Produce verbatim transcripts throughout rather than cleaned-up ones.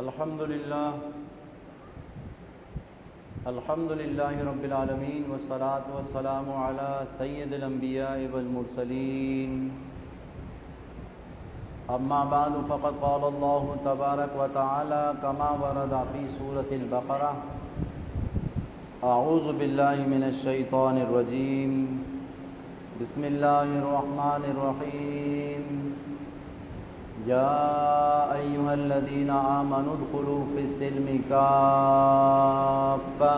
الحمد للہ الحمد للہ رب العالمین والصلاة والسلام علی سید الانبیاء والمرسلین اما بعد فقد قال اللہ تبارک وتعالی کما ورد فی سورة البقرہ اعوذ باللہ من الشیطان الرجیم بسم اللہ الرحمن الرحیم یا ایہا الذین آمنوا ادخلوا فی السلم کافہ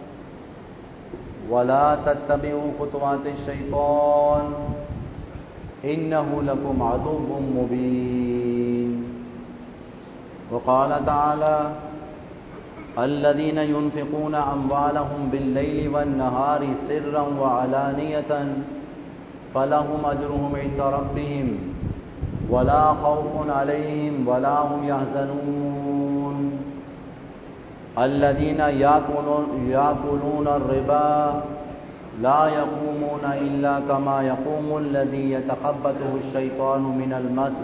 ولا تتبعوا خطوات الشیطان انہ لکم عدو مبین وقال تعالی الذين ينفقون أموالهم بالليل والنهار سرا وعلانية فلهم أجرهم عند ربهم ولا خوف عليهم ولا هم يحزنون الذين يأكلون الربا لا يقومون إلا كما يقوم الذي يتخبطه الشيطان من المس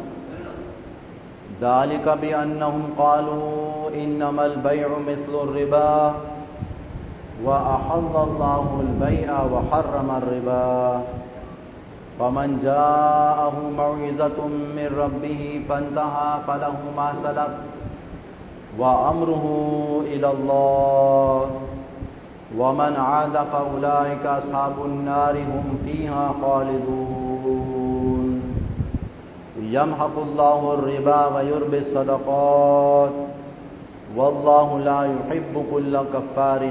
ذلك بأنهم قالوا إنما البيع مثل الربا وأحل الله البيع وحرم الربا فمن جاءه موعظة من ربه فانتهى فله ما سلف وأمره إلى الله ومن عاد فأولئك أصحاب النار هم فيها خالدون يمحق الله الربا ويربي الصدقات والله لا يحب كل كفار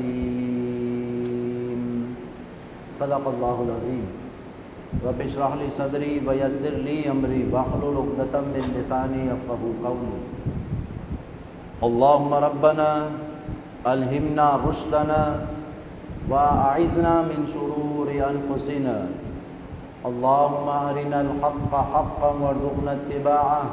أثيم صدق الله العظيم رب اشرح لي صدري ويسر لي أمري واحلل عقدة من لساني يفقهوا قولي اللهم ربنا ألهمنا رشدنا وأعذنا من شرور أنفسنا اللهم أرنا الحق حقا وارزقنا اتباعه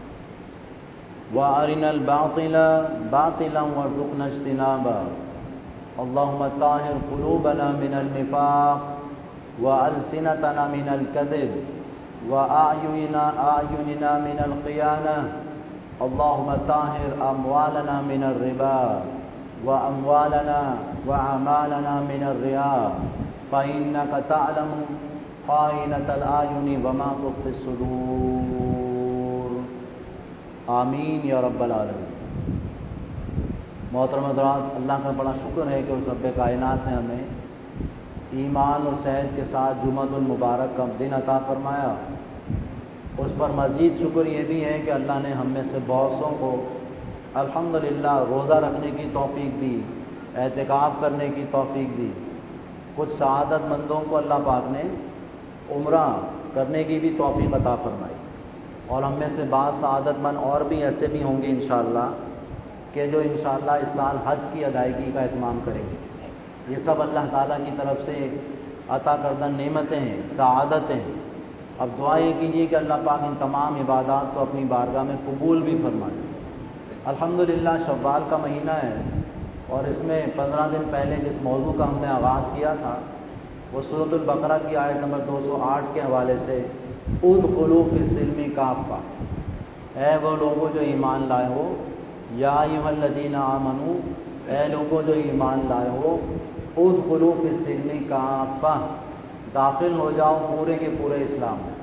وأرنا الباطل باطلا وارزقنا اجتنابه اللهم طهر قلوبنا من النفاق وألسنتنا من الكذب وأعيننا أعيننا من الخيانة اللهم طهر أموالنا من الربا وأموالنا وأعمالنا من الرياء فإنك تعلم خائنة الأعين وما تخفي الصدور آمین یا رب العالمین۔ محترم حضرات، اللہ کا بڑا شکر ہے کہ اس رب کائنات نے ہمیں ایمان اور صحت کے ساتھ جمعۃ المبارک کا دن عطا فرمایا۔ اس پر مزید شکر یہ بھی ہے کہ اللہ نے ہم میں سے بہت سو کو الحمدللہ روزہ رکھنے کی توفیق دی، اعتکاف کرنے کی توفیق دی۔ کچھ سعادت مندوں کو اللہ پاک نے عمرہ کرنے کی بھی توفیق عطا فرمائی، اور ہم میں سے بعض سعادت مند اور بھی ایسے بھی ہوں گے انشاءاللہ کہ جو انشاءاللہ اس سال حج کی ادائیگی کا اہتمام کریں گے۔ یہ سب اللہ تعالیٰ کی طرف سے عطا کردہ نعمتیں ہیں، سعادتیں ہیں۔ اب دعا یہ کیجیے کہ اللہ پاک ان تمام عبادات کو اپنی بارگاہ میں قبول بھی فرمائے۔ الحمدللہ شوال کا مہینہ ہے، اور اس میں پندرہ دن پہلے جس موضوع کا ہم نے آغاز کیا تھا وہ سورۃ البقرہ کی آیت نمبر دو سو آٹھ کے حوالے سے ادخلوا فی السلم کافہ، اے وہ لوگوں جو ایمان لائے ہو، یا ایھا الذین آمنوا، اے لوگوں جو ایمان لائے ہو، ادخلوا فی السلم کافہ، داخل ہو جاؤ پورے کے پورے اسلام میں۔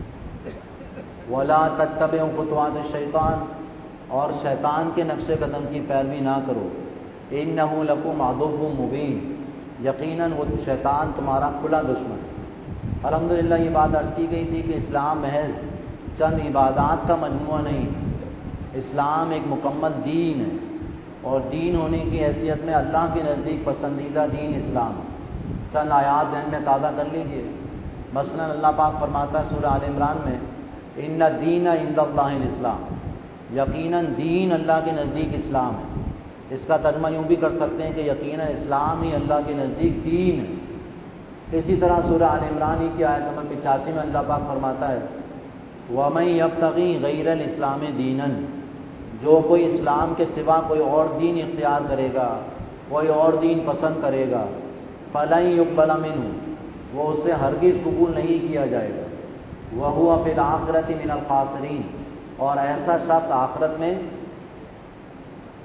ولا تتبعوا خطوات الشیطان، اور شیطان کے نقش قدم کی پیروی نہ کرو۔ انہ لکم عدو مبین، یقیناً وہ شیطان تمہارا کھلا دشمن ہے۔ الحمدللہ یہ بات عرض کی گئی تھی کہ اسلام محض چند عبادات کا مجموعہ نہیں، اسلام ایک مکمل دین ہے، اور دین ہونے کی حیثیت میں اللہ کے نزدیک پسندیدہ دین اسلام ہے۔ چند آیات ذہن میں تازہ کر لیجئے۔ مثلا اللہ پاک فرماتا ہے سورہ آل عمران میں ان الدین عند اللہ الاسلام، یقیناً دین اللہ کے نزدیک اسلام ہے۔ اس کا ترجمہ یوں بھی کر سکتے ہیں کہ یقیناً اسلام ہی اللہ کے نزدیک دین ہے۔ اسی طرح سورہ آل عمران ہی کی آیت نمبر پچاسی میں اللہ پاک فرماتا ہے وَمَن يَبْتَغِي غَيْرَ الْإِسْلَامِ دِينًا، جو کوئی اسلام کے سوا کوئی اور دین اختیار کرے گا، کوئی اور دین پسند کرے گا، فَلَن يُقْبَلَ مِنْهُ، وہ اس سے ہرگز قبول نہیں کیا جائے گا، وَهُوَ فِي الْآخِرَةِ مِنَ الْخَاسِرِينَ، اور ایسا شخص آخرت میں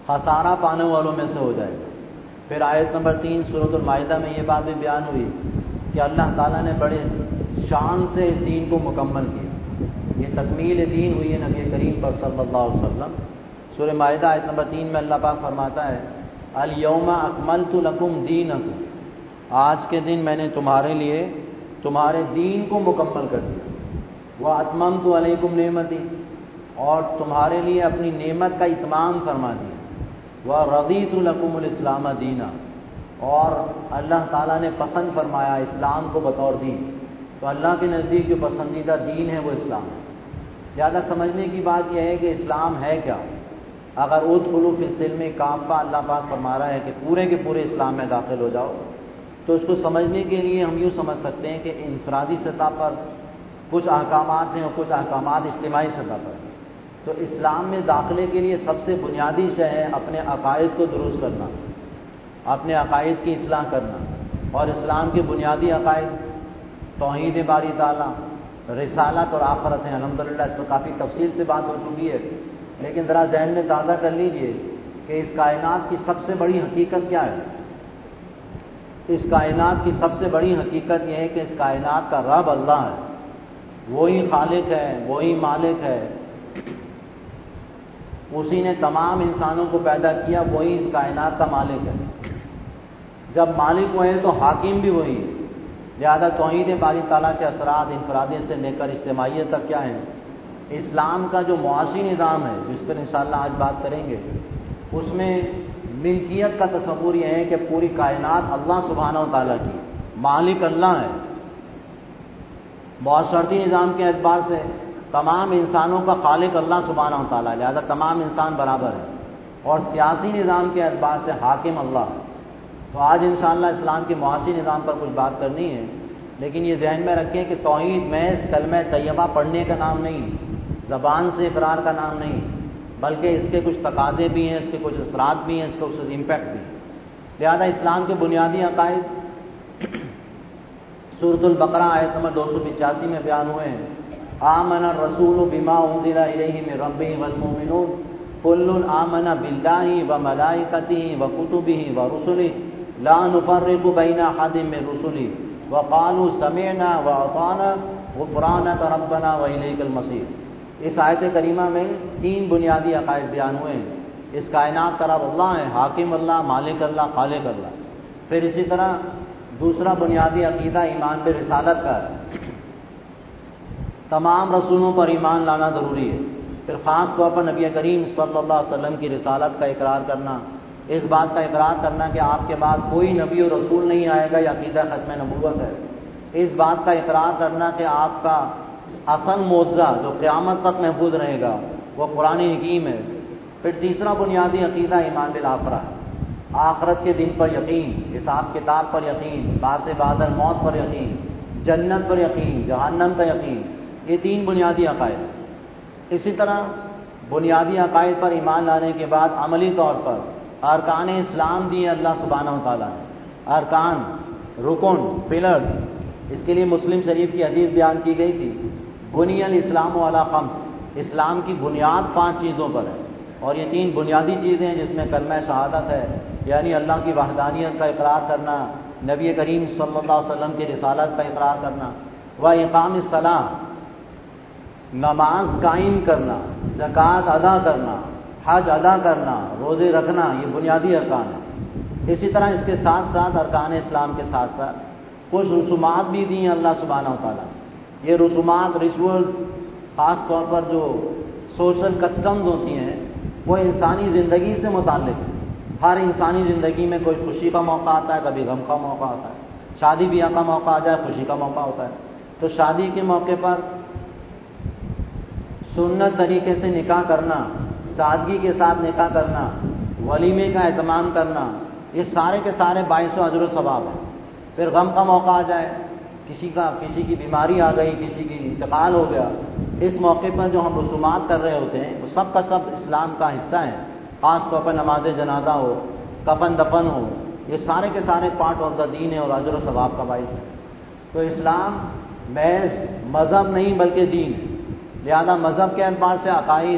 خسارہ پانے والوں میں سے ہو جائے گا۔ پھر آیت نمبر تین سورۃ المائدہ میں یہ بات بھی بیان ہوئی کہ اللہ تعالیٰ نے بڑے شان سے اس دین کو مکمل کیا۔ یہ تکمیل دین ہوئی ہے نبی کریم پر صلی اللہ علیہ وسلم۔ سورہ مائدہ آیت نمبر تین میں اللہ پاک فرماتا ہے الیوم اکملت لکم دینکم، آج کے دن میں نے تمہارے لیے تمہارے دین کو مکمل کر دیا۔ واتممت علیکم نعمتی، اور تمہارے لیے اپنی نعمت کا اتمام فرما دیا۔ وَرَضِيتُ لَكُمُ الْإِسْلَامَ دِينًا، اور اللہ تعالیٰ نے پسند فرمایا اسلام کو بطور دین۔ تو اللہ کے نزدیک جو پسندیدہ دین ہے وہ اسلام ہے۔ زیادہ سمجھنے کی بات یہ ہے کہ اسلام ہے کیا۔ اگر ادخلوا فی السلم کافہ اللہ پاک فرما رہا ہے کہ پورے کے پورے اسلام میں داخل ہو جاؤ، تو اس کو سمجھنے کے لیے ہم یوں سمجھ سکتے ہیں کہ انفرادی سطح پر کچھ احکامات ہیں اور کچھ احکامات اجتماعی سطح پر۔ تو اسلام میں داخلے کے لیے سب سے بنیادی شے ہے اپنے عقائد کو درست کرنا، اپنے عقائد کی اصلاح کرنا۔ اور اسلام کے بنیادی عقائد توحید باری تعالیٰ، رسالت اور آخرت ہیں۔ الحمدللہ اس پر کافی تفصیل سے بات ہو چکی ہے، لیکن ذرا ذہن میں تازہ کر لیجئے کہ اس کائنات کی سب سے بڑی حقیقت کیا ہے۔ اس کائنات کی سب سے بڑی حقیقت یہ ہے کہ اس کائنات کا رب اللہ ہے، وہی خالق ہے، وہی مالک ہے، اسی نے تمام انسانوں کو پیدا کیا، وہی اس کائنات کا مالک ہے۔ جب مالک وہ ہے تو حاکم بھی وہی ہے۔ لہذا توحید باری تعالیٰ کے اثرات انفرادیت سے لے کر اجتماعیت تک کیا ہیں۔ اسلام کا جو معاشی نظام ہے جس پر انشاءاللہ آج بات کریں گے، اس میں ملکیت کا تصور یہ ہے کہ پوری کائنات اللہ سبحانہ و تعالیٰ کی، مالک اللہ ہے۔ معاشرتی نظام کے اعتبار سے تمام انسانوں کا خالق اللہ سبحانہ و تعالیٰ، لہذا تمام انسان برابر ہیں۔ اور سیاسی نظام کے اعتبار سے حاکم اللہ ہے۔ تو آج انشاءاللہ اسلام کے معاشی نظام پر کچھ بات کرنی ہے، لیکن یہ ذہن میں رکھیں کہ توحید محض کلمہ طیبہ پڑھنے کا نام نہیں، زبان سے اقرار کا نام نہیں، بلکہ اس کے کچھ تقاضے بھی ہیں، اس کے کچھ اثرات بھی ہیں، اس کے کچھ امپیکٹ بھی ہیں۔ لہذا اسلام کے بنیادی عقائد سورۃ البقرہ آیت نمبر دو سو پچاسی میں بیان ہوئے ہیں۔ آمن الرسول بما انزل الیہ من ربہ والمؤمنون کل آمن باللہ وملائکتہ وکتبہ ورسلہ لا نفرق بین احد من رسلہ وقالوا سمعنا واطعنا غفرانک ربنا والیک المصیر۔ اس آیت کریمہ میں تین بنیادی عقائد بیان ہوئے ہیں۔ اس کائنات کا رب اللہ ہے، حاکم اللہ، مالک اللہ، خالق اللہ۔ پھر اسی طرح دوسرا بنیادی عقیدہ ایمان برسالت کا ہے، تمام رسولوں پر ایمان لانا ضروری ہے۔ پھر خاص طور پر نبی کریم صلی اللہ علیہ وسلم کی رسالت کا اقرار کرنا، اس بات کا اقرار کرنا کہ آپ کے بعد کوئی نبی و رسول نہیں آئے گا، یہ عقیدہ ختم نبوت ہے۔ اس بات کا اقرار کرنا کہ آپ کا اصل معجزہ جو قیامت تک محفوظ رہے گا وہ قرآن حکیم ہے۔ پھر تیسرا بنیادی عقیدہ ایمان بالآخرہ ہے، آخرت کے دن پر یقین، حساب کتاب پر یقین، بعث بعد الموت پر یقین، جنت پر یقین، جہنم کا یقین۔ یہ تین بنیادی عقائد۔ اسی طرح بنیادی عقائد پر ایمان لانے کے بعد عملی طور پر ارکان اسلام دیے اللہ سبحانہ و تعالیٰ نے، ارکان، رکن، پلرز۔ اس کے لیے مسلم شریف کی حدیث بیان کی گئی تھی، بنی الاسلام علی خمس، اسلام کی بنیاد پانچ چیزوں پر ہے، اور یہ تین بنیادی چیزیں ہیں جس میں کلمہ شہادت ہے، یعنی اللہ کی وحدانیت کا اقرار کرنا، نبی کریم صلی اللہ علیہ وسلم کی رسالت کا اقرار کرنا، و اقام الصلاۃ، نماز قائم کرنا، زکوٰۃ ادا کرنا، حج ادا کرنا، روزے رکھنا، یہ بنیادی ارکان ہیں۔ اسی طرح اس کے ساتھ ساتھ ارکان اسلام کے ساتھ ساتھ کچھ رسومات بھی دی ہیں اللہ سبحانہ و تعالیٰ۔ یہ رسومات، ریچولز، خاص طور پر جو سوشل کسٹمز ہوتی ہیں وہ انسانی زندگی سے متعلق ہیں۔ ہر انسانی زندگی میں کوئی خوشی کا موقع آتا ہے، کبھی غم کا موقع آتا ہے، شادی بیاہ کا موقع آ جائے، خوشی کا موقع ہوتا ہے۔ تو شادی کے موقع پر سنت طریقے سے نکاح کرنا، سادگی کے ساتھ نکاح کرنا، ولیمے کا اہتمام کرنا، یہ سارے کے سارے باعث و اجر و ثواب ہیں۔ پھر غم کا موقع آ جائے، کسی کا کسی کی بیماری آ گئی، کسی کی انتقال ہو گیا، اس موقع پر جو ہم رسومات کر رہے ہوتے ہیں وہ سب کا سب اسلام کا حصہ ہیں۔ خاص طور پر نماز جنازہ ہو، کفن دفن ہو، یہ سارے کے سارے پارٹ آف دا دین ہے اور اجر و ثواب کا باعث ہے۔ تو اسلام محض مذہب نہیں بلکہ دین ہے۔ لہذا مذہب کے اعتبار سے عقائد،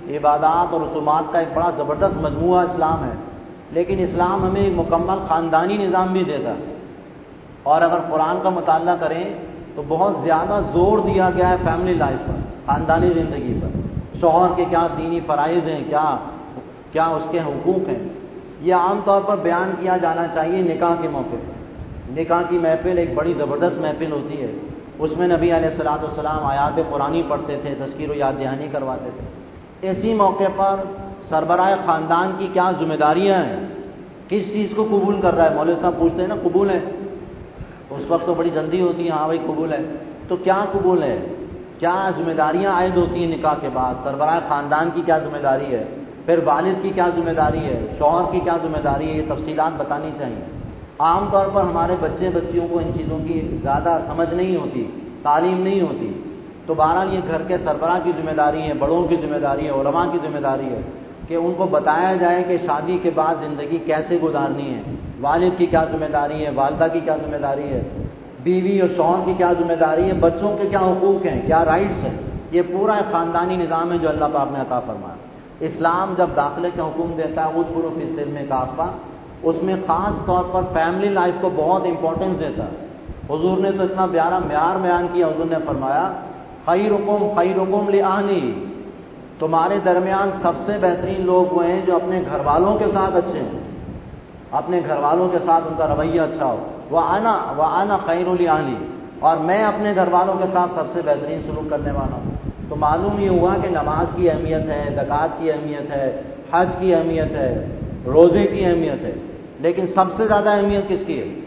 عبادات اور رسومات کا ایک بڑا زبردست مجموعہ اسلام ہے، لیکن اسلام ہمیں ایک مکمل خاندانی نظام بھی دیتا ہے۔ اور اگر قرآن کا مطالعہ کریں تو بہت زیادہ زور دیا گیا ہے فیملی لائف پر، خاندانی زندگی پر، شوہر کے کیا دینی فرائض ہیں، کیا کیا اس کے حقوق ہیں۔ یہ عام طور پر بیان کیا جانا چاہیے نکاح کے موقع پر۔ نکاح کی محفل ایک بڑی زبردست محفل ہوتی ہے، اس میں نبی علیہ الصلوۃ والسلام آیات قرآنی پڑھتے تھے، تذکیر و یاد دہانی کرواتے تھے۔ اسی موقع پر سربراہ خاندان کی کیا ذمہ داریاں ہیں، کس چیز کو قبول کر رہا ہے؟ مولوی صاحب پوچھتے ہیں نا قبول ہے، اس وقت تو بڑی جلدی ہوتی ہے، ہاں بھائی قبول ہے، تو کیا قبول ہے؟ کیا ذمہ داریاں عائد ہوتی ہیں نکاح کے بعد؟ سربراہ خاندان کی کیا ذمہ داری ہے؟ پھر والد کی کیا ذمہ داری ہے؟ شوہر کی کیا ذمہ داری ہے؟ یہ تفصیلات بتانی چاہیے۔ عام طور پر ہمارے بچے بچیوں کو ان چیزوں کی زیادہ سمجھ نہیں ہوتی، تعلیم نہیں ہوتی، تو بہرحال یہ گھر کے سربراہ کی ذمہ داری ہے، بڑوں کی ذمہ داری ہے، علماء کی ذمہ داری ہے کہ ان کو بتایا جائے کہ شادی کے بعد زندگی کیسے گزارنی ہے، والد کی کیا ذمہ داری ہے، والدہ کی کیا ذمہ داری ہے، بیوی اور شوہر کی کیا ذمہ داری ہے، بچوں کے کیا حقوق ہیں، کیا رائٹس ہیں۔ یہ پورا ایک خاندانی نظام ہے جو اللہ پاک نے عطا فرمایا۔ اسلام جب داخلے کا حکم دیتا ہے ادخلوا فی السلم کافہ، اس میں خاص طور پر فیملی لائف کو بہت امپورٹنس دیتا ہے۔ حضور نے تو اتنا پیارا معیار بیان کیا، حضور نے فرمایا خیرکم خیرکم لأہلی، تمہارے درمیان سب سے بہترین لوگ وہ ہیں جو اپنے گھر والوں کے ساتھ اچھے ہوں، اپنے گھر والوں کے ساتھ ان کا رویہ اچھا ہو۔ وَأَنَا وَأَنَا خَيْرُ لِأَهْلِي، اور میں اپنے گھر والوں کے ساتھ سب سے بہترین سلوک کرنے والا ہوں۔ تو معلوم یہ ہوا کہ نماز کی اہمیت ہے، زکوٰۃ کی اہمیت ہے، حج کی اہمیت ہے، روزے کی اہمیت ہے، لیکن سب سے زیادہ اہمیت کس کی ہے؟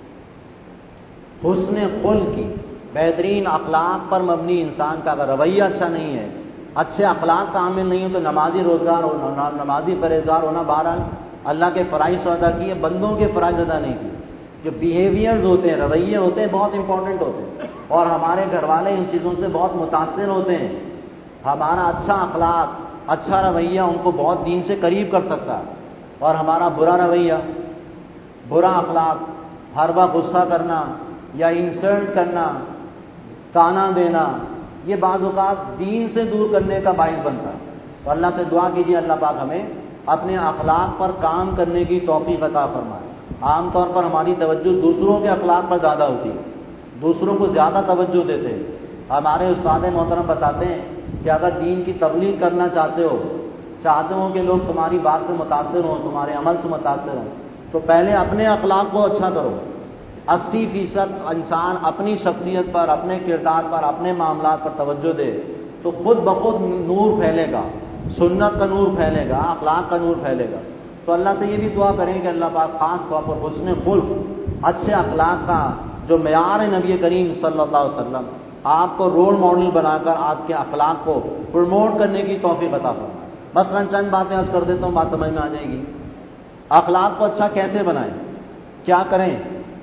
حسن خلق کی، بہترین اخلاق پر مبنی انسان کا اگر رویہ اچھا نہیں ہے، اچھے اخلاق کا عامل نہیں ہو تو نمازی روزگار ہونا، نمازی پرہیزگار ہونا، بہرحال اللہ کے فرائض ادا کیے، بندوں کے فرائض ادا نہیں کیے۔ جو بیہیویئرز ہوتے ہیں، رویے ہوتے ہیں، بہت امپورٹنٹ ہوتے ہیں، اور ہمارے گھر والے ان چیزوں سے بہت متاثر ہوتے ہیں۔ ہمارا اچھا اخلاق، اچھا رویہ ان کو بہت دین سے قریب کر سکتا ہے، اور ہمارا برا رویہ، برا اخلاق، ہر وقت غصہ کرنا یا انسلٹ کرنا، تانا دینا، یہ بعض اوقات دین سے دور کرنے کا باعث بنتا ہے۔ تو اللہ سے دعا کیجیے اللہ پاک ہمیں اپنے اخلاق پر کام کرنے کی توفیق عطا فرمائے۔ عام طور پر ہماری توجہ دوسروں کے اخلاق پر زیادہ ہوتی ہے، دوسروں کو زیادہ توجہ دیتے ہیں۔ ہمارے استاد محترم بتاتے ہیں کہ اگر دین کی تبلیغ کرنا چاہتے ہو، چاہتے ہو کہ لوگ تمہاری بات سے متاثر ہوں، تمہارے عمل سے متاثر ہوں، تو پہلے اپنے اخلاق کو اچھا کرو۔ اسی فیصد انسان اپنی شخصیت پر، اپنے کردار پر، اپنے معاملات پر توجہ دے تو خود بخود نور پھیلے گا، سنت کا نور پھیلے گا، اخلاق کا نور پھیلے گا۔ تو اللہ سے یہ بھی دعا کریں کہ اللہ پاک خاص طور پر حسن خلق، اچھے اخلاق کا جو معیار ہے نبی کریم صلی اللہ علیہ وسلم، آپ کو رول ماڈل بنا کر آپ کے اخلاق کو پروموٹ کرنے کی توفیق عطا فرمائے۔ مثلا چند باتیں عرض کر دیتا ہوں، بات سمجھ میں آ جائے گی۔ اخلاق کو اچھا کیسے بنائیں، کیا کریں؟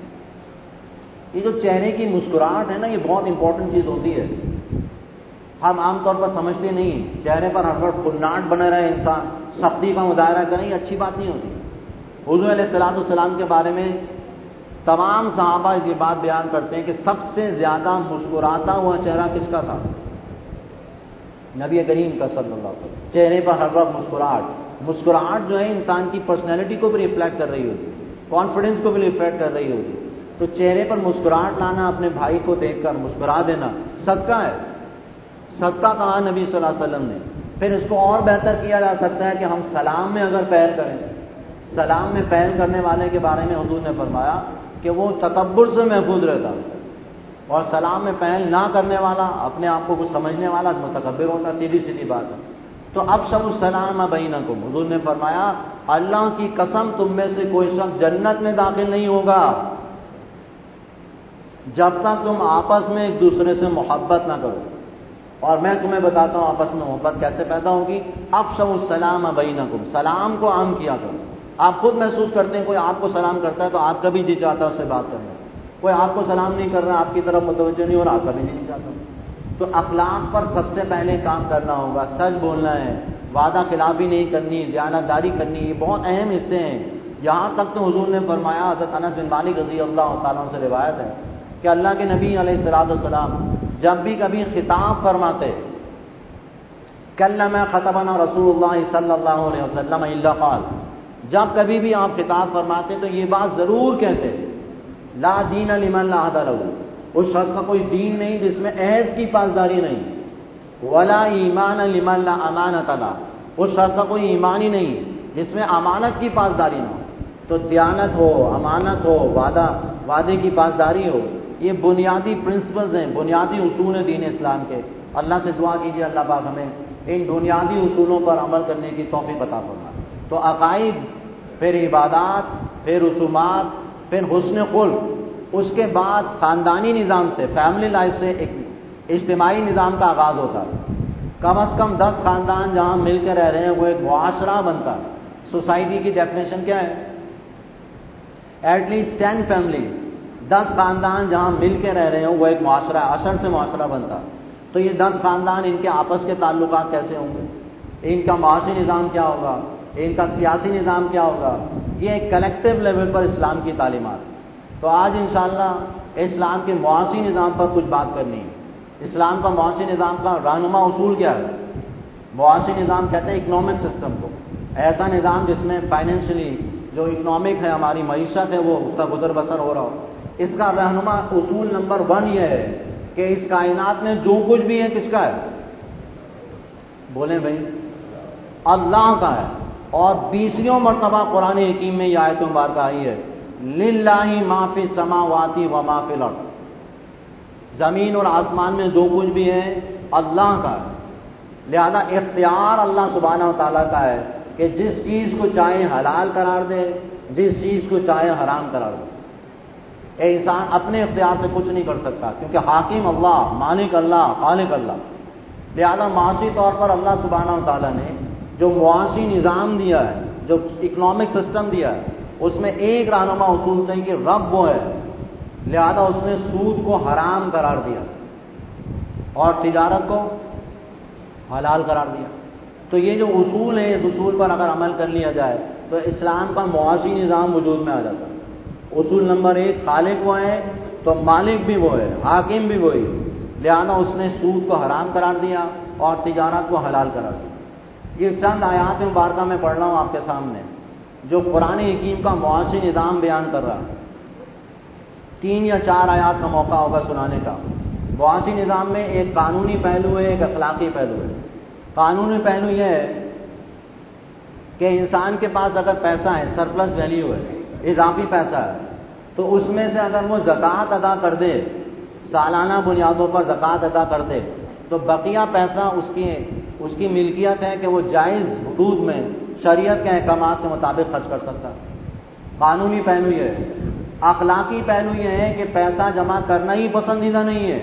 یہ جو چہرے کی مسکراہٹ ہے نا، یہ بہت امپورٹنٹ چیز ہوتی ہے۔ ہم عام طور پر سمجھتے نہیں ہیں، چہرے پر ہر وقت کھناٹ بنے رہے انسان، سختی کا مظاہرہ کریں، یہ اچھی بات نہیں ہوتی۔ حضور علیہ الصلوۃ والسلام کے بارے میں تمام صحابہ یہ بات بیان کرتے ہیں کہ سب سے زیادہ مسکراتا ہوا چہرہ کس کا تھا؟ نبی کریم کا صلی اللہ علیہ وسلم۔ چہرے پر ہر وقت مسکراہٹ، مسکراہٹ جو ہے انسان کی پرسنالٹی کو بھی ریفلیکٹ کر رہی ہوتی ہے، کانفیڈنس کو بھی ریفلیکٹ کر رہی ہوتی ہے۔ تو چہرے پر مسکراہٹ لانا، اپنے بھائی کو دیکھ کر مسکرا دینا صدقہ ہے، صدقہ کہا نبی صلی اللہ علیہ وسلم نے۔ پھر اس کو اور بہتر کیا جا سکتا ہے کہ ہم سلام میں اگر پہل کریں، سلام میں پہل کرنے والے کے بارے میں حضور نے فرمایا کہ وہ تکبر سے محفوظ رہتا، اور سلام میں پہل نہ کرنے والا، اپنے آپ کو کچھ سمجھنے والا متکبر ہوتا۔ سیدھی سیدھی بات ہے۔ تو افشوا السلام بینکم، حضور نے فرمایا اللہ کی قسم تم میں سے کوئی شخص جنت میں داخل نہیں ہوگا جب تک تم آپس میں ایک دوسرے سے محبت نہ کرو۔ اور میں تمہیں بتاتا ہوں آپس میں محبت کیسے پیدا ہوگی۔ افشوا السلام بینکم، سلام کو عام کیا کرو۔ آپ خود محسوس کرتے ہیں کوئی آپ کو سلام کرتا ہے تو آپ کا بھی جی چاہتا ہے اس سے بات کرنا، کوئی آپ کو سلام نہیں کر رہا، آپ کی طرف متوجہ نہیں ہو رہا، آپ کا بھی جی نہیں چاہتا۔ تو اخلاق پر سب سے پہلے کام کرنا ہوگا، سچ بولنا ہے، وعدہ خلافی نہیں کرنی، دیانت داری کرنی، یہ بہت اہم حصے ہیں۔ یہاں تک تو حضور نے فرمایا، حضرت انس بن مالک رضی اللہ تعالیٰ عنہ سے روایت ہے کہ اللہ کے نبی علیہ الصلوۃ والسلام جب بھی کبھی خطاب فرماتے، کلما خطبنا رسول اللہ صلی اللہ علیہ وسلم الا قال، جب کبھی بھی آپ خطاب فرماتے تو یہ بات ضرور کہتے، لا دین لمن لا عہد لہ، اس شخص کا کوئی دین نہیں جس میں عہد کی پاسداری نہیں، ولا ایمان لمن لا امانت لہ، اس شخص کا کوئی ایمان ہی نہیں جس میں امانت کی پاسداری نہ ہو۔ تو دیانت ہو، امانت ہو، وعدہ وعدے کی پاسداری ہو، یہ بنیادی پرنسپلز ہیں، بنیادی اصول ہیں دین اسلام کے۔ اللہ سے دعا کیجیے اللہ پاک ہمیں ان بنیادی اصولوں پر عمل کرنے کی توفیق عطا فرمائے۔ تو عقائد، پھر عبادات، پھر رسومات، پھر حسن خلق، اس کے بعد خاندانی نظام سے، فیملی لائف سے ایک اجتماعی نظام کا آغاز ہوتا ہے۔ کم از کم دس خاندان جہاں مل کے رہ رہے ہیں وہ ایک معاشرہ بنتا ہے۔ سوسائٹی کی ڈیفینیشن کیا ہے؟ ایٹ لیسٹ ٹین فیملی، دس خاندان جہاں مل کے رہ رہے ہیں وہ ایک معاشرہ، اثر سے معاشرہ بنتا ہے۔ تو یہ دس خاندان، ان کے آپس کے تعلقات کیسے ہوں گے، ان کا معاشی نظام کیا ہوگا، ان کا سیاسی نظام کیا ہوگا، یہ ایک کلیکٹیو لیول پر اسلام کی تعلیمات۔ تو آج انشاءاللہ اسلام کے معاشی نظام پر کچھ بات کرنی ہے۔ اسلام کا معاشی نظام کا رہنما اصول کیا ہے؟ معاشی نظام کہتے ہیں اکنامک سسٹم کو، ایسا نظام جس میں فائنینشلی جو اکنامک ہے، ہماری معیشت ہے، وہ اس کا گزر بسر ہو رہا ہو۔ اس کا رہنما اصول نمبر ون یہ ہے کہ اس کائنات میں جو کچھ بھی ہے کس کا ہے؟ بولیں بھائی، اللہ کا ہے۔ اور بیسویں مرتبہ قرآن حکیم میں یہ آیت مبارکہ آئی ہے، للہ ما فی السماوات و ما فی الارض، زمین اور آسمان میں جو کچھ بھی ہے اللہ کا ہے۔ لہذا اختیار اللہ سبحانہ و تعالیٰ کا ہے کہ جس چیز کو چاہے حلال قرار دے، جس چیز کو چاہے حرام قرار دے۔ اے انسان اپنے اختیار سے کچھ نہیں کر سکتا، کیونکہ حاکم اللہ، مالک اللہ، خالق اللہ۔ لہذا معاشی طور پر اللہ سبحانہ و تعالیٰ نے جو معاشی نظام دیا ہے، جو اکنامک سسٹم دیا ہے، اس میں ایک رہنما اصول تھا کہ رب وہ ہے، لہذا اس نے سود کو حرام قرار دیا اور تجارت کو حلال قرار دیا۔ تو یہ جو اصول ہے، اس اصول پر اگر عمل کر لیا جائے تو اسلام کا معاشی نظام وجود میں آ جاتا ہے۔ اصول نمبر ایک، خالق وہ ہے تو مالک بھی وہ ہے، حاکم بھی وہی، لہذا اس نے سود کو حرام قرار دیا اور تجارت کو حلال قرار دیا۔ یہ چند آیات مبارکہ میں پڑھ رہا ہوں آپ کے سامنے، جو قرآن حکیم کا معاشی نظام بیان کر رہا ہے۔ تین یا چار آیات کا موقع ہوگا سنانے کا۔ معاشی نظام میں ایک قانونی پہلو ہے، ایک اخلاقی پہلو ہے۔ قانونی پہلو یہ ہے کہ انسان کے پاس اگر پیسہ ہے، سرپلس ویلیو ہے، اضافی پیسہ ہے، تو اس میں سے اگر وہ زکوٰۃ ادا کر دے، سالانہ بنیادوں پر زکوٰۃ ادا کر دے، تو بقیہ پیسہ اس کی اس کی ملکیت ہے کہ وہ جائز حدود میں شریعت کے احکامات کے مطابق خرچ کر سکتا ہے۔ قانونی پہلو یہ ہے۔ اخلاقی پہلو یہ ہے کہ پیسہ جمع کرنا ہی پسندیدہ نہیں ہے۔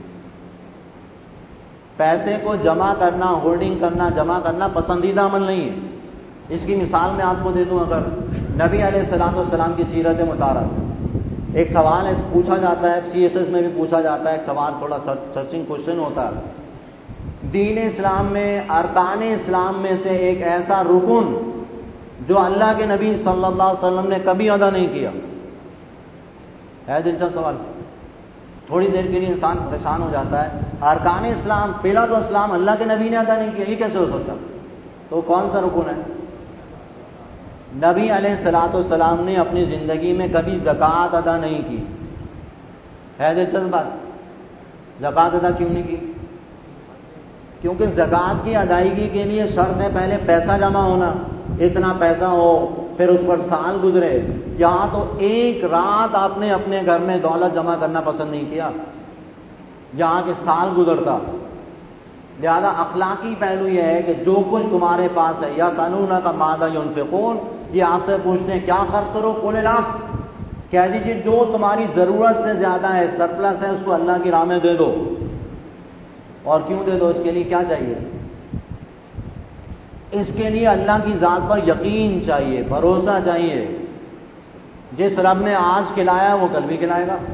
پیسے کو جمع کرنا، ہولڈنگ کرنا، جمع کرنا پسندیدہ عمل نہیں ہے۔ اس کی مثال میں آپ کو دے دوں، اگر نبی علیہ الصلوۃ والسلام کی سیرت مطالعہ سے ایک سوال ہے، پوچھا جاتا ہے، سی ایس ایس میں بھی پوچھا جاتا ہے، ایک سوال تھوڑا سرچنگ کوشچن ہوتا ہے، دین اسلام میں ارکان اسلام میں سے ایک ایسا رکن جو اللہ کے نبی صلی اللہ علیہ وسلم نے کبھی ادا نہیں کیا ہے۔ دلچسپ سوال، تھوڑی دیر کے لیے انسان پریشان ہو جاتا ہے، ارکان اسلام، پہلا تو اسلام اللہ کے نبی نے ادا نہیں کیا، یہ کیسے ہو سکتا؟ تو کون سا رکن ہے؟ نبی علیہ الصلوۃ والسلام نے اپنی زندگی میں کبھی زکوٰۃ ادا نہیں کی ہے۔ دلچسپ بات، زکوٰۃ ادا کیوں نہیں کی؟ کیونکہ زکوٰۃ کی ادائیگی کے لیے شرط ہے پہلے پیسہ جمع ہونا، اتنا پیسہ ہو، پھر اس پر سال گزرے۔ یہاں تو ایک رات آپ نے اپنے گھر میں دولت جمع کرنا پسند نہیں کیا، یہاں کے سال گزرتا۔ لہذا اخلاقی پہلو یہ ہے کہ جو کچھ تمہارے پاس ہے، یا سالونک ماذا ينفقون، یہ آپ سے پوچھتے ہیں کیا خرچ کرو، قل العفو، کہہ دیجیے جو تمہاری ضرورت سے زیادہ ہے، سرپلس ہے، اس کو اللہ کی راہ میں دے دو۔ اور کیوں دے دو؟ اس کے لیے کیا چاہیے؟ اس کے لیے اللہ کی ذات پر یقین چاہیے، بھروسہ چاہیے۔ جس رب نے آج کھلایا وہ کل بھی کھلائے گا۔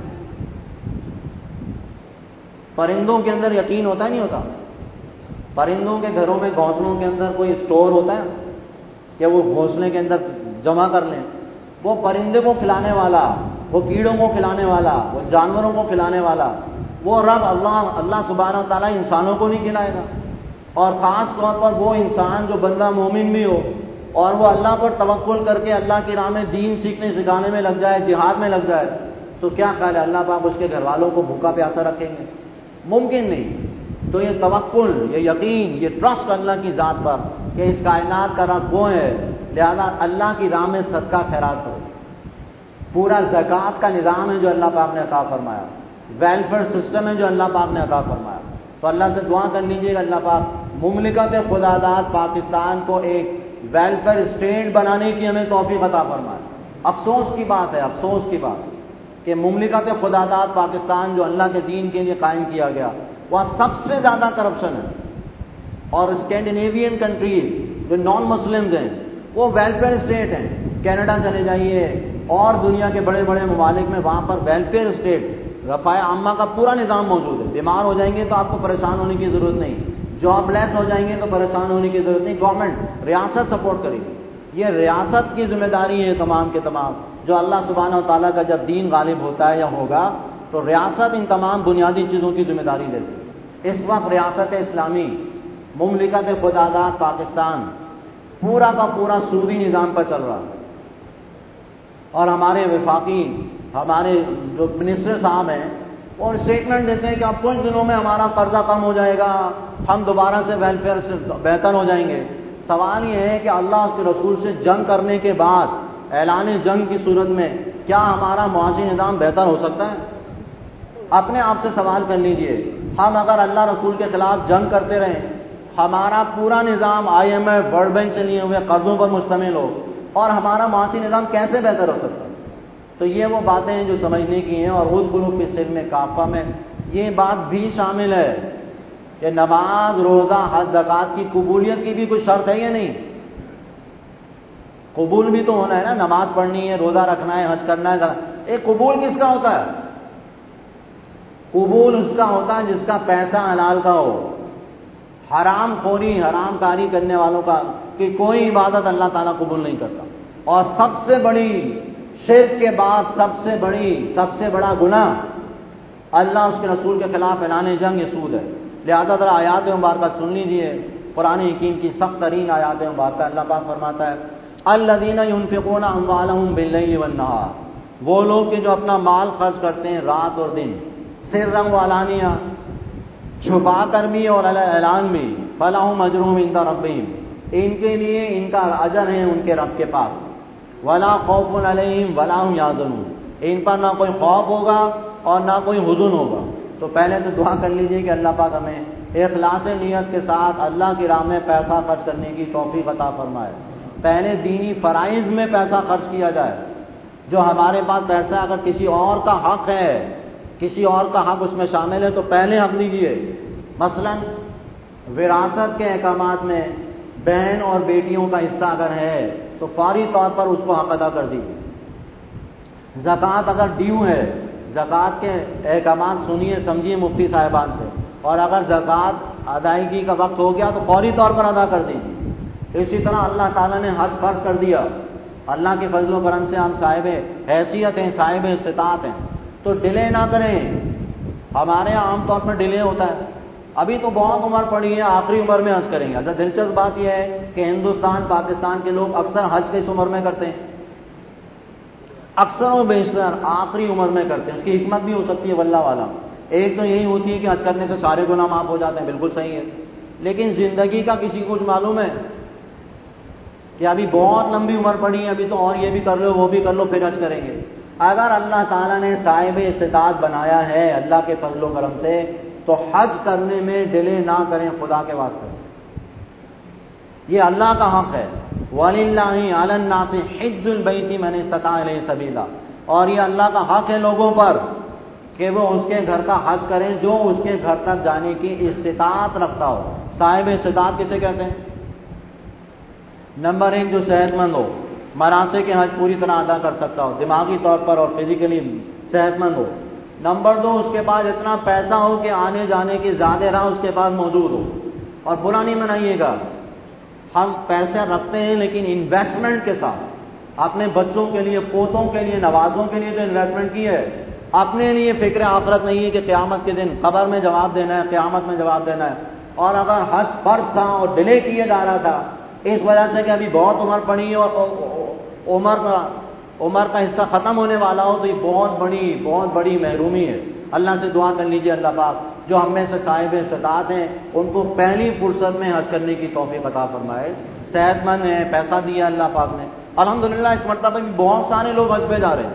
پرندوں کے اندر یقین ہوتا ہے نہیں ہوتا؟ پرندوں کے گھروں میں، گھونسلوں کے اندر کوئی اسٹور ہوتا ہے کہ وہ گھونسلے کے اندر جمع کر لیں؟ وہ پرندے کو کھلانے والا، وہ کیڑوں کو کھلانے والا، وہ جانوروں کو کھلانے والا، وہ رب اللہ اللہ سبحانہ و تعالیٰ انسانوں کو نہیں کھلائے گا؟ اور خاص طور پر وہ انسان جو بندہ مومن بھی ہو اور وہ اللہ پر توکل کر کے اللہ کی راہ میں دین سیکھنے سکھانے میں لگ جائے، جہاد میں لگ جائے، تو کیا خیال ہے اللہ پاک اس کے گھر والوں کو بھوکا پیاسا رکھیں گے؟ ممکن نہیں۔ تو یہ توکل، یہ یقین، یہ ٹرسٹ اللہ کی ذات پر کہ اس کائنات کا رب وہ ہے، لہذا اللہ کی راہ میں صدقہ خیرات ہو۔ پورا زکوٰۃ کا نظام ہے جو اللہ پاک نے عطا فرمایا، ویلفیئر سسٹم ہے جو اللہ پاک نے عطا فرمایا۔ تو اللہ سے دعا کر لیجیے کہ اللہ پاک مملکت خداداد پاکستان کو ایک ویلفیئر اسٹیٹ بنانے کی ہمیں توفیق عطا فرمائے۔ افسوس کی بات ہے، افسوس کی بات کہ مملکت خداداد پاکستان جو اللہ کے دین کے لیے قائم کیا گیا، وہاں سب سے زیادہ کرپشن ہے، اور اسکینڈینیوین کنٹریز جو نان مسلمز ہیں وہ ویلفیئر اسٹیٹ ہیں۔ کینیڈا چلے جائیے اور دنیا کے بڑے بڑے ممالک میں وہاں پر ویلفیئر اسٹیٹ، رفاہ عامہ کا پورا نظام موجود ہے۔ بیمار ہو جائیں گے تو آپ کو پریشان ہونے کی ضرورت نہیں، جاب لیس ہو جائیں گے تو پریشان ہونے کی ضرورت نہیں، گورنمنٹ ریاست سپورٹ کرے گی۔ یہ ریاست کی ذمہ داری ہے تمام کے تمام، جو اللہ سبحانہ و تعالیٰ کا جب دین غالب ہوتا ہے یا ہوگا تو ریاست ان تمام بنیادی چیزوں کی ذمہ داری لیتی ہے۔ اس وقت ریاست اسلامی مملکت خداداد پاکستان پورا کا پورا سودی نظام پر چل رہا ہے، اور ہمارے وفاقی ہمارے جو منسٹر صاحب ہیں وہ اسٹیٹمنٹ دیتے ہیں کہ اب کچھ دنوں میں ہمارا قرضہ کم ہو جائے گا، ہم دوبارہ سے ویلفیئر سے بہتر ہو جائیں گے۔ سوال یہ ہے کہ اللہ اس کے رسول سے جنگ کرنے کے بعد اعلان جنگ کی صورت میں کیا ہمارا معاشی نظام بہتر ہو سکتا ہے؟ اپنے آپ سے سوال کر لیجئے، ہم اگر اللہ رسول کے خلاف جنگ کرتے رہیں، ہمارا پورا نظام I M F world bank سے لیے ہوئے قرضوں پر مشتمل ہو، اور ہمارا معاشی نظام کیسے بہتر ہو سکتا ہے؟ تو یہ وہ باتیں ہیں جو سمجھنے کی ہیں، اور ادخلوا فی السلم کافہ میں یہ بات بھی شامل ہے کہ نماز، روزہ، حج، زکوٰۃ کی قبولیت کی بھی کوئی شرط ہے یا نہیں؟ قبول بھی تو ہونا ہے نا، نماز پڑھنی ہے، روزہ رکھنا ہے، حج کرنا ہے۔ ایک قبول کس کا ہوتا ہے؟ قبول اس کا ہوتا ہے جس کا پیسہ حلال کا ہو، حرام خوری، حرام کاری کرنے والوں کا کہ کوئی عبادت اللہ تعالیٰ قبول نہیں کرتا۔ اور سب سے بڑی شرک کے بعد سب سے بڑی سب سے بڑا گناہ اللہ اس کے رسول کے خلاف اعلان جنگ، یہ سود ہے۔ لہذا ذرا آیات مبارکہ سن لیجیے، قرآن حکیم کی سخت ترین آیات مبارکہ۔ اللہ پاک فرماتا ہے الذین ينفقون اموالهم باللیل والنہار، وہ لوگ کہ جو اپنا مال خرچ کرتے ہیں رات اور دن، سرًا وعلانیہ، چھپا کر بھی اور اعلان بھی، فلہم اجرہم عند ربہم، ان کے لیے ان کا اجر ہے ان کے رب کے پاس، ولا خوف علیہم ولا هم یحزنون، ان پر نہ کوئی خوف ہوگا اور نہ کوئی حزن ہوگا۔ تو پہلے تو دعا کر لیجئے کہ اللہ پاک ہمیں اخلاص نیت کے ساتھ اللہ کی راہ میں پیسہ خرچ کرنے کی توفیق عطا فرمائے۔ پہلے دینی فرائض میں پیسہ خرچ کیا جائے، جو ہمارے پاس پیسہ اگر کسی اور کا حق ہے، کسی اور کا حق اس میں شامل ہے تو پہلے حق دیجیے۔ مثلا وراثت کے احکامات میں بہن اور بیٹیوں کا حصہ اگر ہے تو فوری طور پر اس کو حق ادا کر دیجیے۔ زکوٰۃ اگر ڈیو ہے، زکوٰۃ کے احکامات سنیے سمجھیے مفتی صاحبان سے، اور اگر زکوٰۃ ادائیگی کا وقت ہو گیا تو فوری طور پر ادا کر دیجیے۔ اسی طرح اللہ تعالیٰ نے حج فرض کر دیا، اللہ کے فضل و کرم سے ہم صاحب حیثیت ہیں، صاحب استطاعت ہیں، تو ڈیلے نہ کریں۔ ہمارے یہاں عام طور پر ڈیلے ہوتا ہے، ابھی تو بہت عمر پڑی ہے، آخری عمر میں حج کریں گے۔ اچھا دلچسپ بات یہ ہے کہ ہندوستان پاکستان کے لوگ اکثر حج کس عمر میں کرتے ہیں؟ اکثر و بیشتر آخری عمر میں کرتے ہیں۔ اس کی حکمت بھی ہو سکتی ہے واللہ والا، ایک تو یہی ہوتی ہے کہ حج کرنے سے سارے گناہ معاف ہو جاتے ہیں، بالکل صحیح ہے، لیکن زندگی کا کسی کو کچھ معلوم ہے کہ ابھی بہت لمبی عمر پڑی ہے، ابھی تو اور یہ بھی کر لو وہ بھی کر لو پھر حج کریں گے۔ اگر اللہ تعالیٰ نے صاحب استطاعت بنایا ہے اللہ کے فضل و کرم سے تو حج کرنے میں ڈیلے نہ کریں خدا کے واسطے، یہ اللہ کا حق ہے۔ وَلِلَّهِ عَلَى النَّاسِ حِجُّ الْبَيْتِ مَنِ اسْتَطَاعَ إِلَيْهِ سَبِيلًا، اور یہ اللہ کا حق ہے لوگوں پر کہ وہ اس کے گھر کا حج کریں جو اس کے گھر تک جانے کی استطاعت رکھتا ہو۔ صاحب استطاعت کسے کہتے ہیں؟ نمبر ایک، جو صحت مند ہو، مناسک کے حج پوری طرح ادا کر سکتا ہو، دماغی طور پر اور فزیکلی صحت مند ہو۔ نمبر دو، اس کے پاس اتنا پیسہ ہو کہ آنے جانے کی زیادہ راہ اس کے پاس موجود ہو۔ اور برا نہیں منائیے گا، ہم پیسے رکھتے ہیں لیکن انویسٹمنٹ کے ساتھ، اپنے بچوں کے لیے، پوتوں کے لیے، نوازوں کے لیے تو انویسٹمنٹ کی ہے، اپنے لیے فکر آخرت نہیں ہے کہ قیامت کے دن قبر میں جواب دینا ہے، قیامت میں جواب دینا ہے۔ اور اگر حج فرض تھا اور ڈیلے کیا جا رہا تھا اس وجہ سے کہ ابھی بہت عمر پڑی اور عمر کا عمر کا حصہ ختم ہونے والا ہو، تو یہ بہت بڑی بہت بڑی محرومی ہے۔ اللہ سے دعا کر لیجیے اللہ پاک جو ہم میں سے صاحب استطاعت ہیں ان کو پہلی فرصت میں حج کرنے کی توفیق عطا فرمائے۔ صحت مند ہیں، پیسہ دیا اللہ پاک نے، الحمدللہ اس مرتبہ بھی بہت سارے لوگ حج پہ جا رہے ہیں۔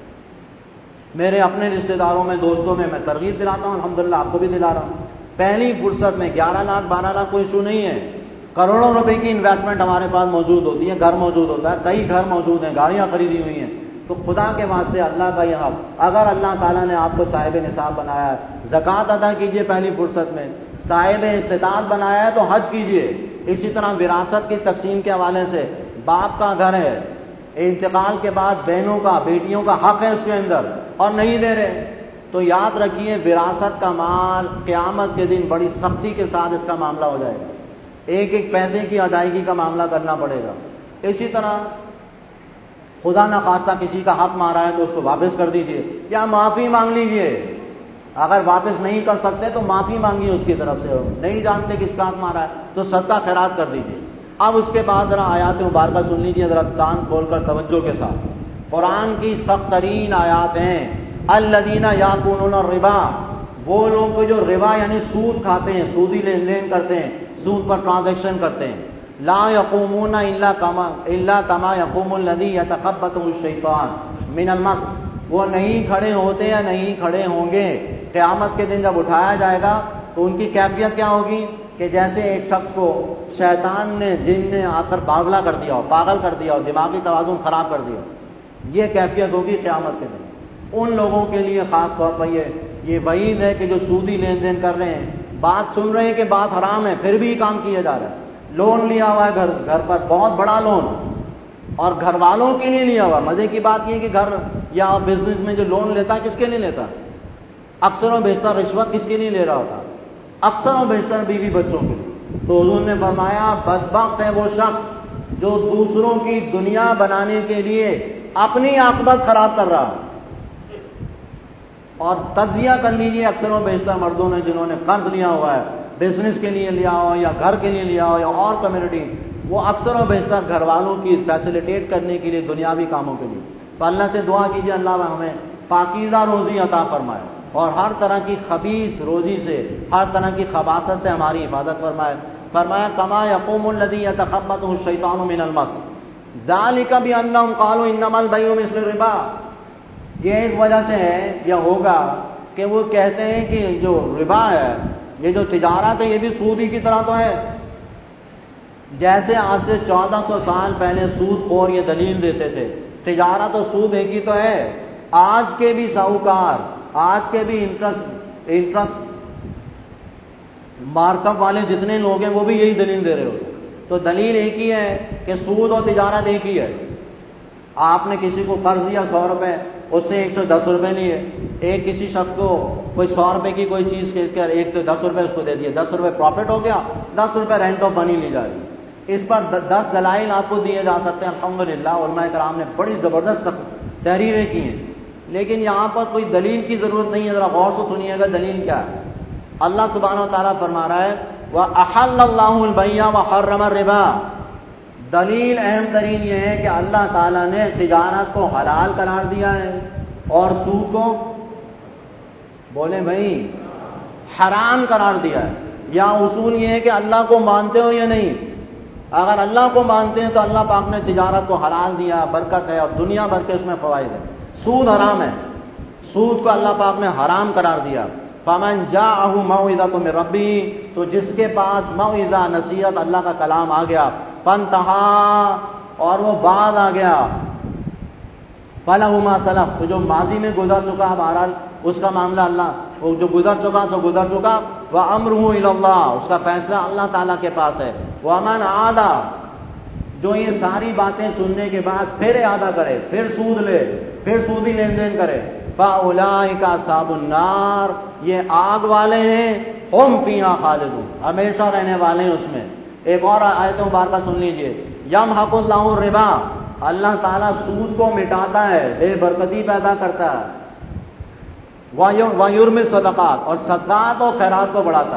میرے اپنے رشتہ داروں میں، دوستوں میں میں ترغیب دلاتا ہوں، الحمدللہ آپ کو بھی دلا رہا ہوں۔ پہلی فرصت میں گیارہ لاکھ بارہ لاکھ کوئی ایشو نہیں ہے، کروڑوں روپے کی انویسٹمنٹ ہمارے پاس موجود ہوتی ہے، گھر موجود ہوتا ہے، کئی گھر موجود ہیں، گاڑیاں خریدی ہوئی ہیں، تو خدا کے واسطے اللہ کا یہ حق، اگر اللہ تعالیٰ نے آپ کو صاحب نصاب بنایا ہے زکوٰۃ ادا کیجئے پہلی فرصت میں، صاحب استطاعت بنایا ہے تو حج کیجئے۔ اسی طرح وراثت کی تقسیم کے حوالے سے باپ کا گھر ہے، انتقال کے بعد بہنوں کا بیٹیوں کا حق ہے اس کے اندر اور نہیں دے رہے، تو یاد رکھیے وراثت کا مال قیامت کے دن بڑی سختی کے ساتھ اس کا معاملہ ہو جائے گا، ایک ایک پیسے کی ادائیگی کا معاملہ کرنا پڑے گا۔ اسی طرح خدا نہ خواستہ کسی کا حق مارا ہے تو اس کو واپس کر دیجئے یا معافی مانگ لیجئے، اگر واپس نہیں کر سکتے تو معافی مانگیے اس کی طرف سے، نہیں جانتے کس کا حق مارا ہے تو صدقہ خیرات کر دیجئے۔ اب اس کے بعد ذرا آیات مبارکہ سن لیجئے ذرا کان کھول کر توجہ کے ساتھ، قرآن کی سخت ترین آیات ہیں۔ الذین یاکلون الربا، وہ لوگ جو ربا یعنی سود کھاتے ہیں، سودی لین دین کرتے ہیں، سود پر ٹرانزیکشن کرتے ہیں، لا یقومون الا کما الا کما یقوم الذی یتخبطہ الشیطان من المس، وہ نہیں کھڑے ہوتے یا نہیں کھڑے ہوں گے قیامت کے دن جب اٹھایا جائے گا تو ان کی کیفیت کیا ہوگی کہ جیسے ایک شخص کو شیطان نے جن نے آ کر باغلا کر دیا ہو، پاگل کر دیا ہو، دماغی توازن خراب کر دیا، یہ کیفیت ہوگی قیامت کے دن۔ ان لوگوں کے لیے خاص طور پر یہ یہ وعید ہے کہ جو سودی لین دین کر رہے ہیں، بات سن رہے ہیں کہ بات حرام ہے پھر بھی کام کیا جا رہا ہے، لون لیا ہوا ہے گھر گھر پر بہت بڑا لون اور گھر والوں کے لیے لیا ہوا۔ مزے کی بات یہ کہ گھر یا بزنس میں جو لون لیتا ہے کس کے لیے لیتا ہے؟ اکثر و بیشتر رشوت کس کے لیے لے رہا ہوتا؟ اکثر و بیشتر بیوی بچوں کے لیے۔ تو حضور نے فرمایا بدبخت ہے وہ شخص جو دوسروں کی دنیا بنانے کے لیے اپنی عاقبت خراب کر رہا۔ اور تجزیہ کر لیجیے اکثر و بیشتر مردوں نے جنہوں نے قرض لیا ہوا ہے، بزنس کے لیے لیا ہو یا گھر کے لیے لیا ہو یا اور کمیونٹی، وہ اکثر و بیشتر گھر والوں کی فیسیلیٹیٹ کرنے کے لیے دنیاوی کاموں کے لیے۔ تو اللہ سے دعا کیجیے اللہ ہمیں پاکیزہ روزی عطا فرمائے اور ہر طرح کی خبیث روزی سے، ہر طرح کی خباثت سے ہماری حفاظت فرمائے۔ فرمایا کما یقوم الذی یتخبطہ الشیطان من المس ذالک بانہم قالوا انما البیع مثل الربا، یہ اس وجہ سے ہے یا ہوگا کہ وہ کہتے ہیں کہ جو ربا ہے، یہ جو تجارت ہے، یہ بھی سود ہی کی طرح تو ہے۔ جیسے آج سے چودہ سو سال پہلے سود خور یہ دلیل دیتے تھے تجارت اور سود ایک ہی تو ہے، آج کے بھی ساہوکار، آج کے بھی انٹرسٹ انٹرسٹ مارک اپ والے جتنے لوگ ہیں وہ بھی یہی دلیل دے رہے ہوتے، تو دلیل ایک ہی ہے کہ سود اور تجارت ایک ہی ہے۔ آپ نے کسی کو قرض دیا سو روپے، اس سے ایک سو دس روپے لیے، ایک کسی شخص کو کوئی سو روپے کی کوئی چیز کے ایک تو دس روپے اس کو دے دیے، دس روپے پروفٹ ہو گیا، دس روپے رینٹ آف منی لی جا رہی ہے۔ اس پر دس دلائل آپ کو دیے جا سکتے ہیں، الحمدللہ علماء کرام نے بڑی زبردست تحریریں کی ہیں، لیکن یہاں پر کوئی دلیل کی ضرورت نہیں ہے، ذرا غور سے سنیے گا دلیل کیا ہے۔ اللہ سبحانہ و تعالیٰ فرما رہا ہے وَأَحَلَّ اللَّهُ الْبَيْعَ وَحَرَّمَ الرِّبَا، دلیل اہم ترین یہ ہے کہ اللہ تعالیٰ نے تجارت کو حلال قرار دیا ہے اور سود کو بولے بھائی حرام قرار دیا ہے۔ یا اصول یہ ہے کہ اللہ کو مانتے ہو یا نہیں، اگر اللہ کو مانتے ہیں تو اللہ پاک نے تجارت کو حلال دیا، برکت ہے اور دنیا بھر کے اس میں فوائد ہے۔ سود حرام ہے، سود کو اللہ پاک نے حرام قرار دیا۔ فمن جاءہ موعظۃ من ربہ، تو جس کے پاس موعظہ نصیحت اللہ کا کلام آ گیا، فانتہا، اور وہ بعد آ گیا، فلہ ما سلف، تو جو ماضی میں گزر چکا، بہرحال اس کا معاملہ اللہ، وہ جو گزر چکا تو گزر چکا، وامرہ الی اللہ، اس کا فیصلہ اللہ تعالیٰ کے پاس ہے۔ ومن عاد، جو یہ ساری باتیں سننے کے بعد پھر ارادہ کرے، پھر سود لے، پھر سودی لین دین کرے، فاولئک اصحاب النار، یہ آگ والے ہیں، ہم فیہا خالدون، ہمیشہ رہنے والے ہیں اس میں۔ ایک اور آیت مبارکہ سن لیجئے، یمحق اللہ الربا، اللہ تعالیٰ سود کو مٹاتا ہے، بے برکتی پیدا کرتا ہے، وَيُرْبِي الصَّدَقَاتِ، اور صدقات اور خیرات کو بڑھاتا ہے۔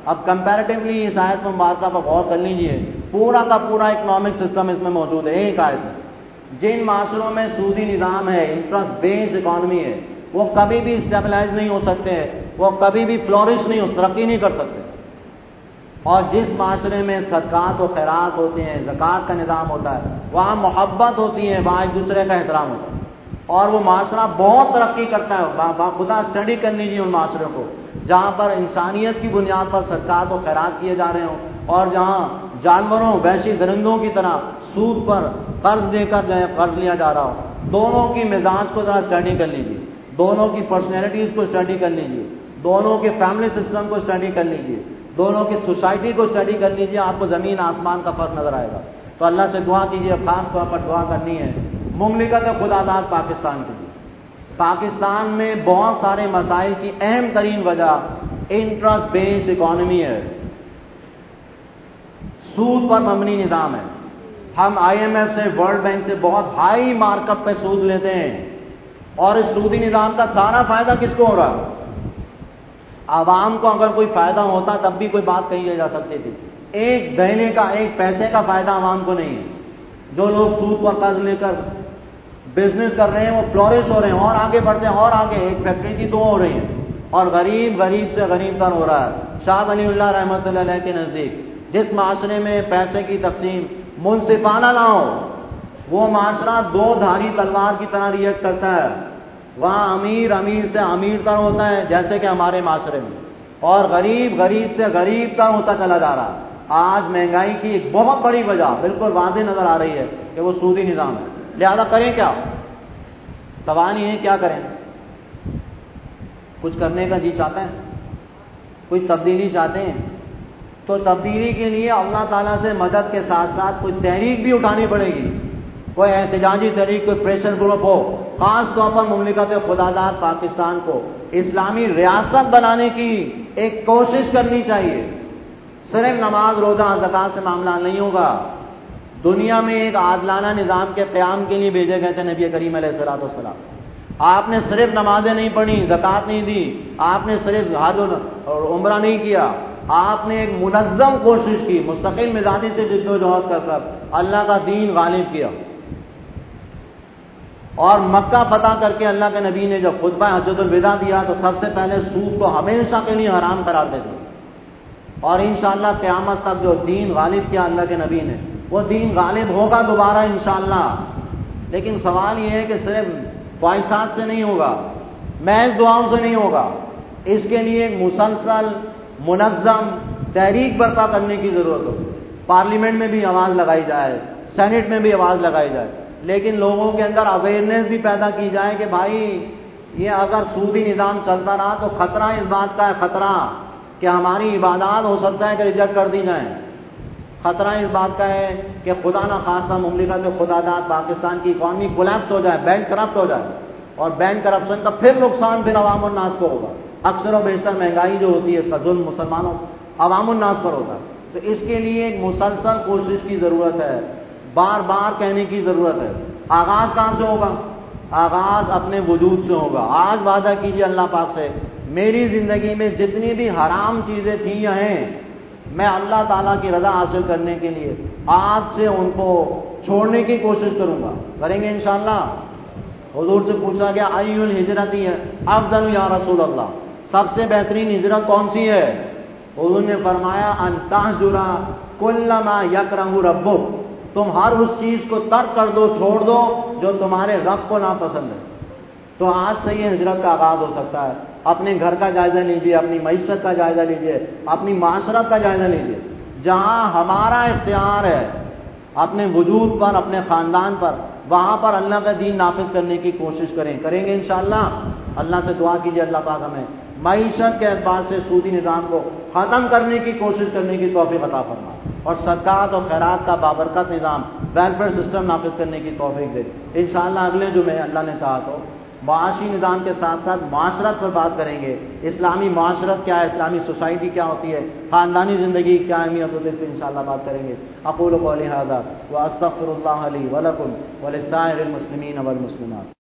اب کمپیریٹیولی اس آیت مبارکہ پر غور کر لیجیے، پورا کا پورا اکنامک سسٹم اس میں موجود ہے ایک آیت میں۔ جن معاشروں میں سودی نظام ہے، انٹرسٹ بیس اکانومی ہے، وہ کبھی بھی اسٹیبلائز نہیں ہو سکتے ہیں، وہ کبھی بھی فلورش نہیں ہو ترقی نہیں کر سکتے۔ اور جس معاشرے میں صدقات و خیرات ہوتے ہیں، زکوٰۃ کا نظام ہوتا ہے، وہاں محبت ہوتی ہے، وہاں ایک دوسرے کا احترام ہوتا ہے، اور وہ معاشرہ بہت ترقی کرتا ہے۔ با خدا اسٹڈی کر لیجیے ان معاشروں کو جہاں پر انسانیت کی بنیاد پر صدقات و خیرات کیے جا رہے ہوں، اور جہاں جانوروں وحشی درندوں کی طرح سود پر قرض دے کر جو ہے قرض لیا جا رہا ہو۔ دونوں کی مزاج کو ذرا اسٹڈی کر لیجیے، دونوں کی پرسنالٹیز کو اسٹڈی کر لیجیے، دونوں کے فیملی سسٹم کو اسٹڈی کر لیجیے، دونوں کی سوسائٹی کو اسٹڈی کر لیجیے، آپ کو زمین آسمان کا فرق نظر آئے گا۔ تو اللہ سے دعا کیجیے، خاص طور پر دعا کرنی ہے مملکت خدا داد پاکستان کے لیے۔ پاکستان میں بہت سارے مسائل کی اہم ترین وجہ انٹرسٹ بیس اکانومی ہے، سود پر مبنی نظام ہے۔ ہم آئی ایم ایف سے، ورلڈ بینک سے بہت ہائی مارک اپ پہ سود لیتے ہیں، اور اس سودی نظام کا سارا فائدہ کس کو ہو رہا ہے؟ عوام کو اگر کوئی فائدہ ہوتا تب بھی کوئی بات کہی جا سکتی تھی۔ ایک دہنے کا، ایک پیسے کا فائدہ عوام کو نہیں ہے۔ جو لوگ سود پر قرض لے کر بزنس کر رہے ہیں وہ فلورش ہو رہے ہیں، اور آگے بڑھتے ہیں، اور آگے ایک فیکٹری کی دو ہو رہی ہیں، اور غریب غریب سے غریب تر ہو رہا ہے۔ شاہ ولی اللہ رحمۃ اللہ علیہ کے نزدیک جس معاشرے میں پیسے کی تقسیم منصفانہ نہ ہو، وہ معاشرہ دو دھاری تلوار کی طرح ریئیکٹ کرتا ہے۔ وہاں امیر امیر سے امیر تر ہوتا ہے جیسے کہ ہمارے معاشرے میں، اور غریب غریب سے غریب تر ہوتا چلا جا رہا ہے۔ آج مہنگائی کی ایک بہت بڑی وجہ بالکل واضح نظر آ رہی ہے کہ وہ سودی نظام ہے۔ لہذا کریں کیا؟ سوال یہ ہے کیا کریں؟ کچھ کرنے کا جی چاہتا ہے؟ کوئی تبدیلی چاہتے ہیں؟ تو تبدیلی کے لیے اللہ تعالیٰ سے مدد کے ساتھ ساتھ کوئی تحریک بھی اٹھانی پڑے گی، کوئی احتجاجی تحریک، کوئی پریشر گروپ ہو۔ خاص طور پر مملکت خدا داد پاکستان کو اسلامی ریاست بنانے کی ایک کوشش کرنی چاہیے۔ صرف نماز روزہ زکوٰۃ سے معاملہ نہیں ہوگا۔ دنیا میں ایک عادلانہ نظام کے قیام کے لیے بھیجے گئے تھے نبی کریم علیہ الصلوۃ والسلام۔ آپ نے صرف نمازیں نہیں پڑھی، زکوٰۃ نہیں دی، آپ نے صرف حج اور عمرہ نہیں کیا، آپ نے ایک منظم کوشش کی، مستقل مزاجی سے جد و جہد کر کر اللہ کا دین غالب کیا۔ اور مکہ فتح کر کے اللہ کے نبی نے جب خطبہ حجۃ الوداع دیا تو سب سے پہلے سود کو ہمیشہ کے لیے حرام قرار دے دیا، اور انشاءاللہ قیامت تک جو دین غالب کیا اللہ کے نبی نے، وہ دین غالب ہوگا دوبارہ انشاءاللہ۔ لیکن سوال یہ ہے کہ صرف خواہشات سے نہیں ہوگا، محض دعاؤں سے نہیں ہوگا، اس کے لیے ایک مسلسل منظم تحریک برپا کرنے کی ضرورت ہوگی۔ پارلیمنٹ میں بھی آواز لگائی جائے، سینٹ میں بھی آواز لگائی جائے، لیکن لوگوں کے اندر اویئرنیس بھی پیدا کی جائے کہ بھائی یہ اگر سودی نظام چلتا رہا تو خطرہ اس بات کا ہے، خطرہ کہ ہماری عبادات ہو سکتا ہے کہ ریجیکٹ کر دی جائیں، خطرہ اس بات کا ہے کہ خدا نہ خواستہ مملکت خدا داد پاکستان کی اکانومی کولیپس ہو جائے، بینک کرپٹ ہو جائے، اور بینک کرپشن کا پھر نقصان پھر عوام الناس کو ہوگا۔ اکثر و بیشتر مہنگائی جو ہوتی ہے اس کا ظلم مسلمانوں عوام الناس پر ہوتا ہے۔ تو اس کے لیے ایک مسلسل کوشش کی ضرورت ہے، بار بار کہنے کی ضرورت ہے۔ آغاز کہاں سے ہوگا؟ آغاز اپنے وجود سے ہوگا۔ آج وعدہ کیجیے اللہ پاک سے، میری زندگی میں جتنی بھی حرام چیزیں تھیں یا ہیں، میں اللہ تعالیٰ کی رضا حاصل کرنے کے لیے آج سے ان کو چھوڑنے کی کوشش کروں گا۔ کریں گے انشاءاللہ؟ حضور سے پوچھا گیا ای الہجرت افضل یا رسول اللہ، سب سے بہترین ہجرت کون سی ہے؟ حضور نے فرمایا ان تہجر کل ما یکرہ ربک، تم ہر اس چیز کو ترک کر دو، چھوڑ دو جو تمہارے رب کو ناپسند ہے۔ تو آج سے یہ ہجرت کا آغاز ہو سکتا ہے۔ اپنے گھر کا جائزہ لیجئے، اپنی معیشت کا جائزہ لیجئے، اپنی معاشرت کا جائزہ لیجئے، جہاں ہمارا اختیار ہے اپنے وجود پر، اپنے خاندان پر، وہاں پر اللہ کا دین نافذ کرنے کی کوشش کریں کریں گے انشاءاللہ۔ اللہ سے دعا کیجئے اللہ پاک ہمیں معیشت کے اعتبار سے سودی نظام کو ختم کرنے کی کوشش کرنے کی توفیق عطا فرمائے، اور صدقات اور خیرات کا بابرکت نظام، ویلفیئر سسٹم نافذ کرنے کی توفیق دے۔ انشاءاللہ اگلے جمعے اللہ نے چاہا تو معاشی نظام کے ساتھ ساتھ معاشرت پر بات کریں گے، اسلامی معاشرت کیا ہے، اسلامی سوسائٹی کیا ہوتی ہے، خاندانی زندگی کیا اہمیت ہوتی ہے، اس پہ انشاءاللہ بات کریں گے۔ اقول قولی ھذا واستغفر اللہ لی ولکم ولسائر المسلمین والمسلمات۔